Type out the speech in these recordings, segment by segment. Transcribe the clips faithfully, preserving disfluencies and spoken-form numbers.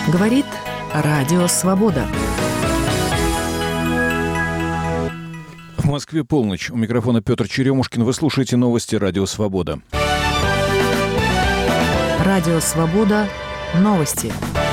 Говорит Радио Свобода. В Москве полночь. У микрофона Петр Черемушкин. Вы слушаете новости Радио Свобода. Радио Свобода. Новости.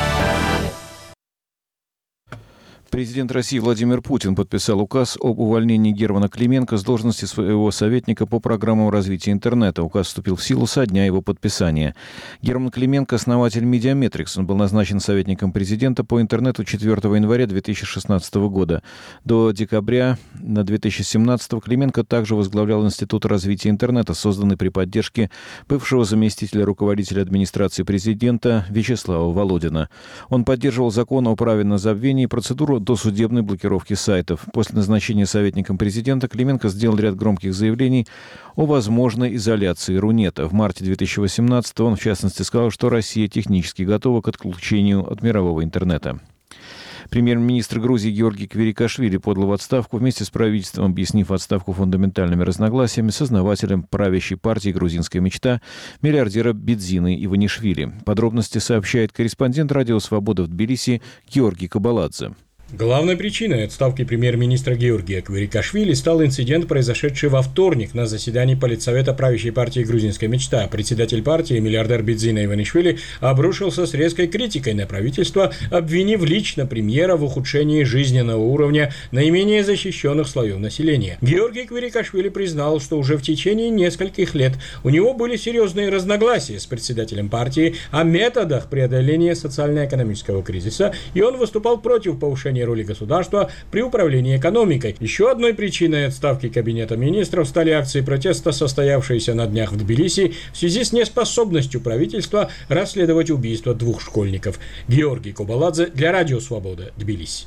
Президент России Владимир Путин подписал указ об увольнении Германа Клименко с должности своего советника по программам развития интернета. Указ вступил в силу со дня его подписания. Герман Клименко – основатель Медиаметрикс. Он был назначен советником президента по интернету четвёртого января две тысячи шестнадцатого года. До декабря две тысячи семнадцатого Клименко также возглавлял Институт развития интернета, созданный при поддержке бывшего заместителя руководителя администрации президента Вячеслава Володина. Он поддерживал закон о праве на забвение и процедуру досудебной блокировки сайтов. После назначения советником президента Клименко сделал ряд громких заявлений о возможной изоляции Рунета. В марте две тысячи восемнадцатого он, в частности, сказал, что Россия технически готова к отключению от мирового интернета. Премьер-министр Грузии Георгий Квирикашвили подал в отставку вместе с правительством, объяснив отставку фундаментальными разногласиями с основателем правящей партии «Грузинская мечта» миллиардера Бидзиной Иванишвили. Подробности сообщает корреспондент Радио Свобода в Тбилиси Георгий Кабаладзе. Главной причиной отставки премьер-министра Георгия Квирикашвили стал инцидент, произошедший во вторник на заседании Политсовета правящей партии «Грузинская мечта». Председатель партии, миллиардер Бидзина Иванишвили, обрушился с резкой критикой на правительство, обвинив лично премьера в ухудшении жизненного уровня наименее защищенных слоев населения. Георгий Квирикашвили признал, что уже в течение нескольких лет у него были серьезные разногласия с председателем партии о методах преодоления социально-экономического кризиса, и он выступал против повышения роли государства при управлении экономикой. Еще одной причиной отставки Кабинета министров стали акции протеста, состоявшиеся на днях в Тбилиси в связи с неспособностью правительства расследовать убийство двух школьников. Георгий Кабаладзе для Радио Свобода, Тбилиси.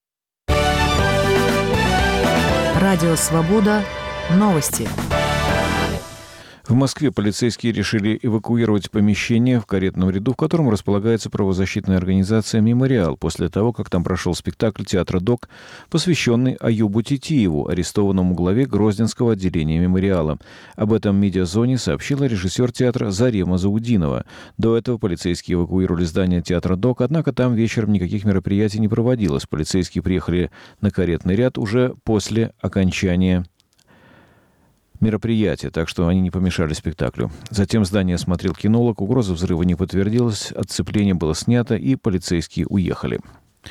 Радио Свобода. Новости. В Москве полицейские решили эвакуировать помещение в каретном ряду, в котором располагается правозащитная организация «Мемориал», после того, как там прошел спектакль театра «Док», посвященный Аюбу Титиеву, арестованному главе Грозненского отделения «Мемориала». Об этом медиазоне сообщила режиссер театра Зарема Заудинова. До этого полицейские эвакуировали здание театра «Док», однако там вечером никаких мероприятий не проводилось. Полицейские приехали на каретный ряд уже после окончания мероприятие, так что они не помешали спектаклю. Затем здание осмотрел кинолог, угроза взрыва не подтвердилась, отцепление было снято и полицейские уехали.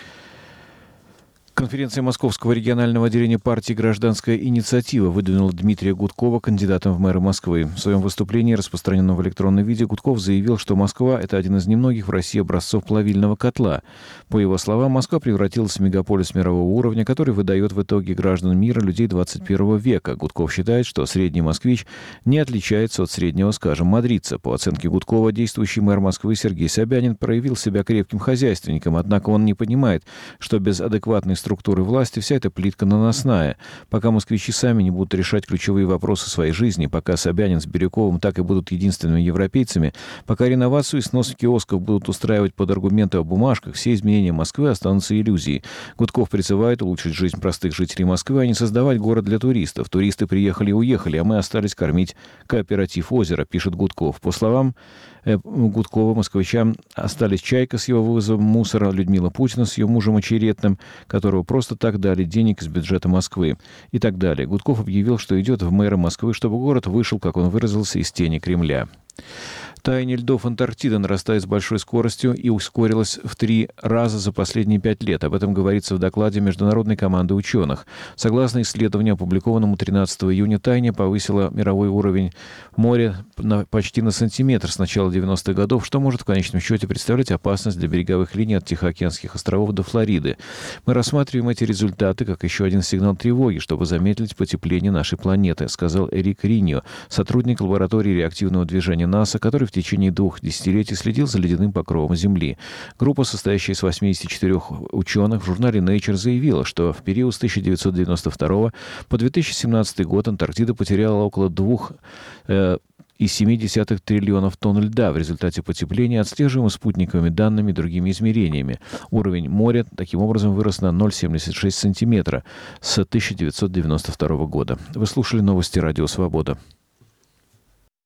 Конференция Московского регионального отделения партии «Гражданская инициатива» выдвинула Дмитрия Гудкова кандидатом в мэры Москвы. В своем выступлении, распространенном в электронном виде, Гудков заявил, что Москва – это один из немногих в России образцов плавильного котла. По его словам, Москва превратилась в мегаполис мирового уровня, который выдает в итоге граждан мира людей двадцать первого века. Гудков считает, что средний москвич не отличается от среднего, скажем, мадридца. По оценке Гудкова, действующий мэр Москвы Сергей Собянин проявил себя крепким хозяйственником, однако он не понимает, что без адекватной структуры структуры власти вся эта плитка наносная. Пока москвичи сами не будут решать ключевые вопросы своей жизни, пока Собянин с Бирюковым так и будут единственными европейцами, пока реновацию и снос киосков будут устраивать под аргументы о бумажках, все изменения Москвы останутся иллюзией. Гудков призывает улучшить жизнь простых жителей Москвы, а не создавать город для туристов. Туристы приехали и уехали, а мы остались кормить кооператив «Озеро», пишет Гудков. По словам Гудкова, москвичам остались Чайка с его вывозом мусора, Людмила Путина с ее мужем очеретным, которого просто так дали денег из бюджета Москвы и так далее. Гудков объявил, что идет в мэры Москвы, чтобы город вышел, как он выразился, из тени Кремля. Таяние льдов Антарктиды нарастает с большой скоростью и ускорилось в три раза за последние пять лет. Об этом говорится в докладе международной команды ученых. Согласно исследованию, опубликованному тринадцатого июня, таяние повысило мировой уровень моря на, почти на сантиметр с начала девяностых годов, что может в конечном счете представлять опасность для береговых линий от Тихоокеанских островов до Флориды. Мы рассматриваем эти результаты как еще один сигнал тревоги, чтобы замедлить потепление нашей планеты, сказал Эрик Риньо, сотрудник лаборатории реактивного движения НАСА, который в течение двух десятилетий следил за ледяным покровом Земли. Группа, состоящая из восьмидесяти четырёх ученых, в журнале Nature заявила, что в период с тысяча девятьсот девяносто второго по две тысячи семнадцатый год Антарктида потеряла около двух э, и семь десятых триллионов тонн льда в результате потепления, отслеживаемым спутниковыми данными и другими измерениями. Уровень моря таким образом вырос на ноль целых семьдесят шесть сантиметра с тысяча девятьсот девяносто второго года. Вы слушали новости Радио Свобода.